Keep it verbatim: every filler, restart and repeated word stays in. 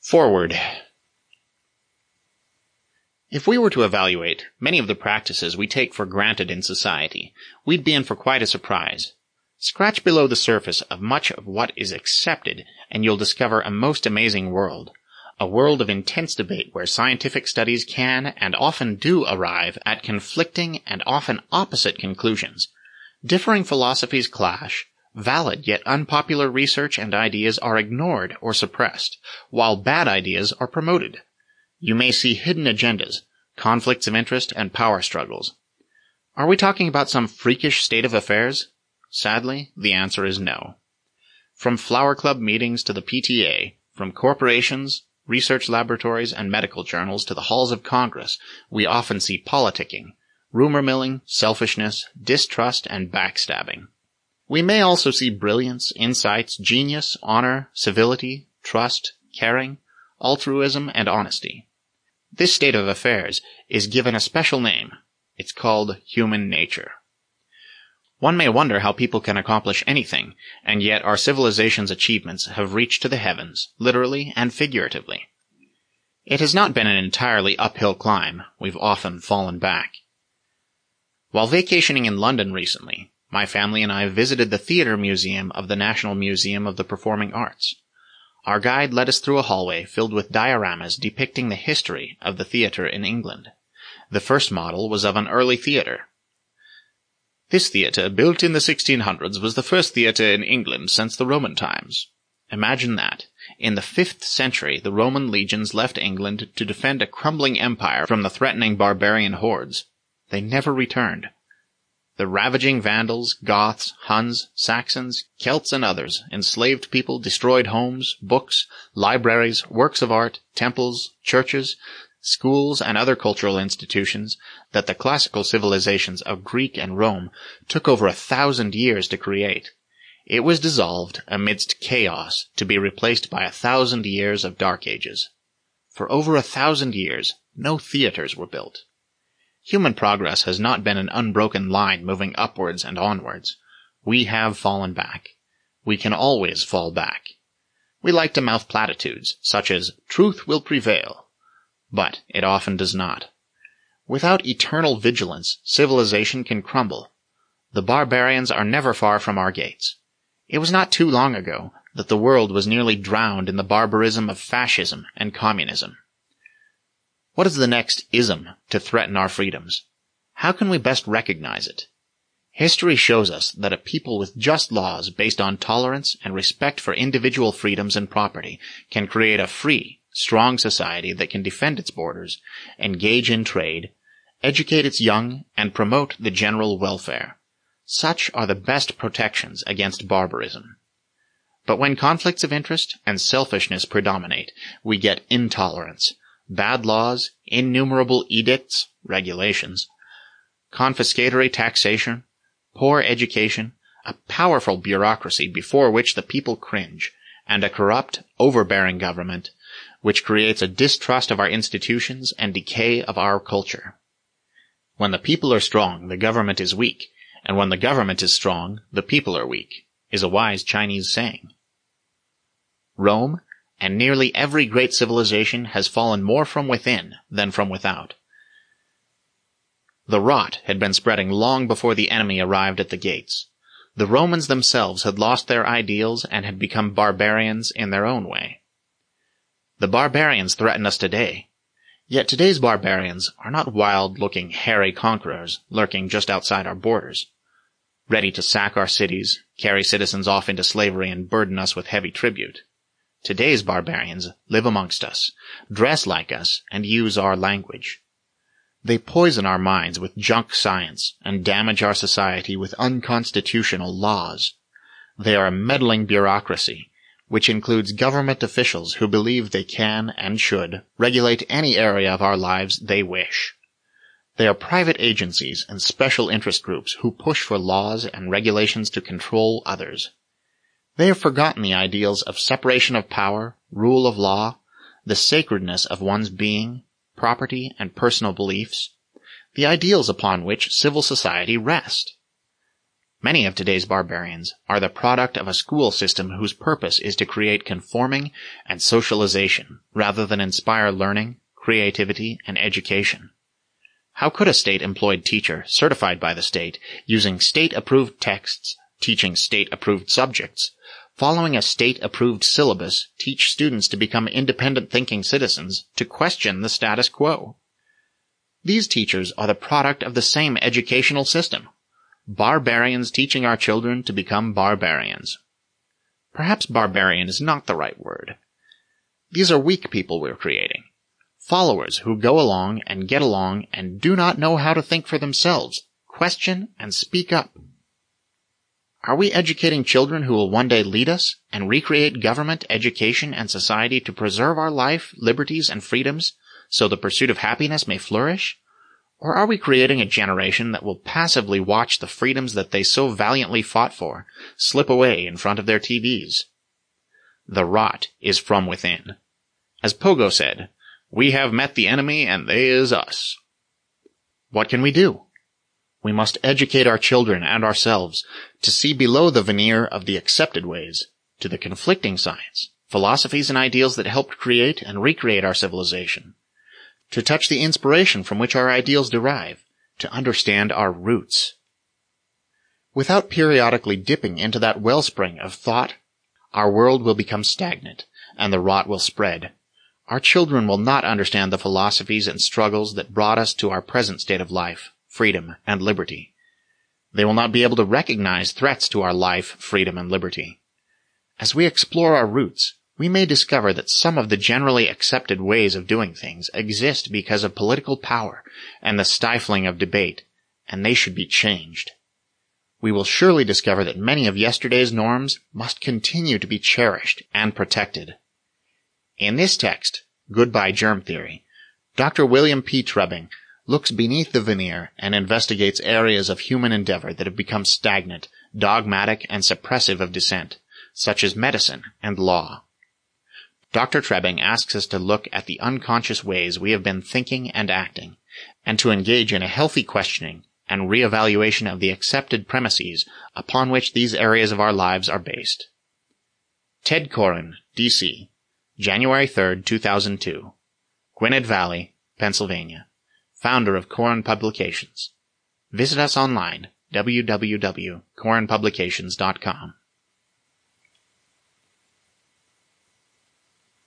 Forward. If we were to evaluate many of the practices we take for granted in society, we'd be in for quite a surprise. Scratch below the surface of much of what is accepted, and you'll discover a most amazing world. A world of intense debate where scientific studies can and often do arrive at conflicting and often opposite conclusions. Differing philosophies clash. Valid yet unpopular research and ideas are ignored or suppressed, while bad ideas are promoted. You may see hidden agendas, conflicts of interest, and power struggles. Are we talking about some freakish state of affairs? Sadly, the answer is no. From flower club meetings to the P T A, from corporations, research laboratories, and medical journals to the halls of Congress, we often see politicking, rumor milling, selfishness, distrust, and backstabbing. We may also see brilliance, insights, genius, honor, civility, trust, caring, altruism, and honesty. This state of affairs is given a special name. It's called human nature. One may wonder how people can accomplish anything, and yet our civilization's achievements have reached to the heavens, literally and figuratively. It has not been an entirely uphill climb. We've often fallen back. While vacationing in London recently, my family and I visited the Theatre Museum of the National Museum of the Performing Arts. Our guide led us through a hallway filled with dioramas depicting the history of the theatre in England. The first model was of an early theatre. This theatre, built in the sixteen hundreds, was the first theatre in England since the Roman times. Imagine that. In the fifth century, the Roman legions left England to defend a crumbling empire from the threatening barbarian hordes. They never returned. The ravaging Vandals, Goths, Huns, Saxons, Celts, and others enslaved people, destroyed homes, books, libraries, works of art, temples, churches, schools, and other cultural institutions that the classical civilizations of Greek and Rome took over a thousand years to create. It was dissolved amidst chaos to be replaced by a thousand years of dark ages. For over a thousand years, no theaters were built. Human progress has not been an unbroken line moving upwards and onwards. We have fallen back. We can always fall back. We like to mouth platitudes, such as, truth will prevail. But it often does not. Without eternal vigilance, civilization can crumble. The barbarians are never far from our gates. It was not too long ago that the world was nearly drowned in the barbarism of fascism and communism. What is the next ism to threaten our freedoms? How can we best recognize it? History shows us that a people with just laws based on tolerance and respect for individual freedoms and property can create a free, strong society that can defend its borders, engage in trade, educate its young, and promote the general welfare. Such are the best protections against barbarism. But when conflicts of interest and selfishness predominate, we get intolerance, bad laws, innumerable edicts, regulations, confiscatory taxation, poor education, a powerful bureaucracy before which the people cringe, and a corrupt, overbearing government, which creates a distrust of our institutions and decay of our culture. When the people are strong, the government is weak, and when the government is strong, the people are weak, is a wise Chinese saying. Rome, and nearly every great civilization, has fallen more from within than from without. The rot had been spreading long before the enemy arrived at the gates. The Romans themselves had lost their ideals and had become barbarians in their own way. The barbarians threaten us today. Yet today's barbarians are not wild-looking, hairy conquerors lurking just outside our borders, ready to sack our cities, carry citizens off into slavery, and burden us with heavy tribute. Today's barbarians live amongst us, dress like us, and use our language. They poison our minds with junk science and damage our society with unconstitutional laws. They are a meddling bureaucracy, which includes government officials who believe they can and should regulate any area of our lives they wish. They are private agencies and special interest groups who push for laws and regulations to control others. They have forgotten the ideals of separation of power, rule of law, the sacredness of one's being, property, and personal beliefs, the ideals upon which civil society rests. Many of today's barbarians are the product of a school system whose purpose is to create conforming and socialization rather than inspire learning, creativity, and education. How could a state-employed teacher, certified by the state, using state-approved texts, teaching state-approved subjects, following a state-approved syllabus, teach students to become independent thinking citizens, to question the status quo? These teachers are the product of the same educational system. Barbarians teaching our children to become barbarians. Perhaps barbarian is not the right word. These are weak people we're creating. Followers who go along and get along and do not know how to think for themselves, question and speak up. Are we educating children who will one day lead us and recreate government, education, and society to preserve our life, liberties, and freedoms so the pursuit of happiness may flourish? Or are we creating a generation that will passively watch the freedoms that they so valiantly fought for slip away in front of their T Vs? The rot is from within. As Pogo said, "We have met the enemy and they is us." What can we do? We must educate our children and ourselves to see below the veneer of the accepted ways to the conflicting sides, philosophies and ideals that helped create and recreate our civilization, to touch the inspiration from which our ideals derive, to understand our roots. Without periodically dipping into that wellspring of thought, our world will become stagnant, and the rot will spread. Our children will not understand the philosophies and struggles that brought us to our present state of life, freedom, and liberty. They will not be able to recognize threats to our life, freedom, and liberty. As we explore our roots, we may discover that some of the generally accepted ways of doing things exist because of political power and the stifling of debate, and they should be changed. We will surely discover that many of yesterday's norms must continue to be cherished and protected. In this text, Goodbye Germ Theory, Doctor William P. Trubbing looks beneath the veneer and investigates areas of human endeavor that have become stagnant, dogmatic, and suppressive of dissent, such as medicine and law. Doctor Trubbing asks us to look at the unconscious ways we have been thinking and acting, and to engage in a healthy questioning and re-evaluation of the accepted premises upon which these areas of our lives are based. Ted Koren, D C, January third, two thousand two. Gwinnett Valley, Pennsylvania. Founder of Koren Publications. Visit us online, w w w dot koren publications dot com.